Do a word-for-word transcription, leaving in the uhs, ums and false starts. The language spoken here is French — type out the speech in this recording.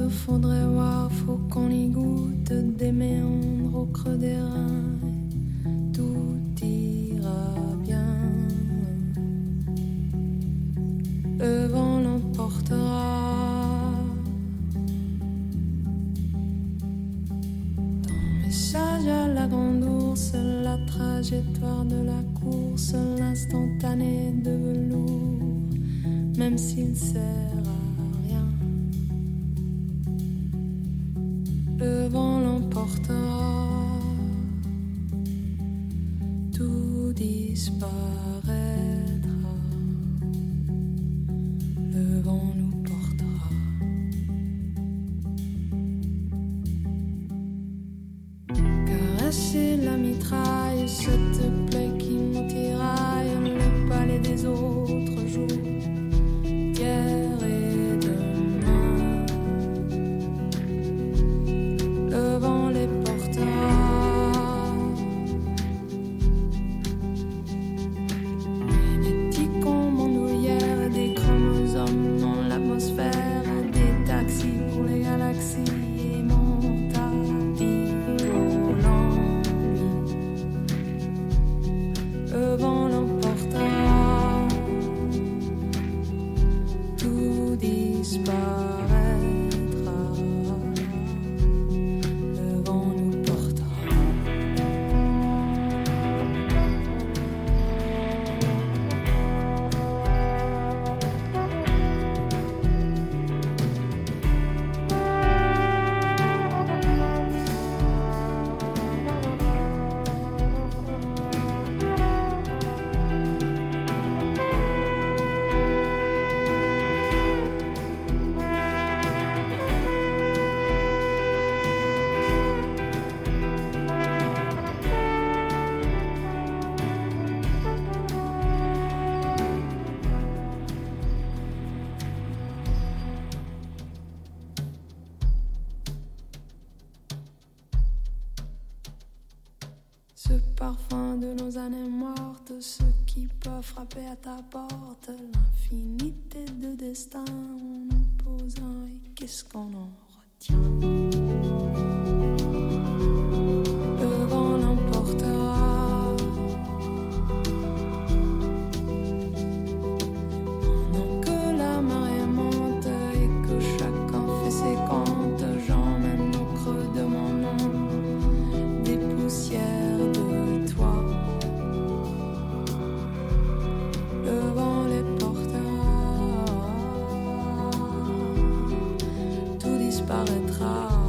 faudrait voir, faut qu'on y goûte des méandres au creux des reins. Tout ira bien. Le vent l'emportera. Dans Message à la grande ours, la trajectoire de la course, l'instantané de velours, même s'il sert à rien. Le vent l'emportera, tout disparaîtra. Le vent nous portera. Caresser la mitraille, cette plaie qui nous tiraille, le palais des autres jours, hier et demain. Le vent les portera. Génétique en bandoulière, des chromosomes dans l'atmosphère, des taxis pour les galaxies. Et mon tapis volant, le vent l'emportera, tout disparaîtra. Le vent nous portera. Ce parfum de nos années mortes, ce qui peut frapper à ta porte, l'infinité de destin en opposant, et qu'est-ce qu'on en retient? Le vent l'emportera. Pendant que la marée monte et que chacun fait ses comptes, j'emmène au creux de mon nom des poussières de toi. Le vent les portera, tout disparaîtra.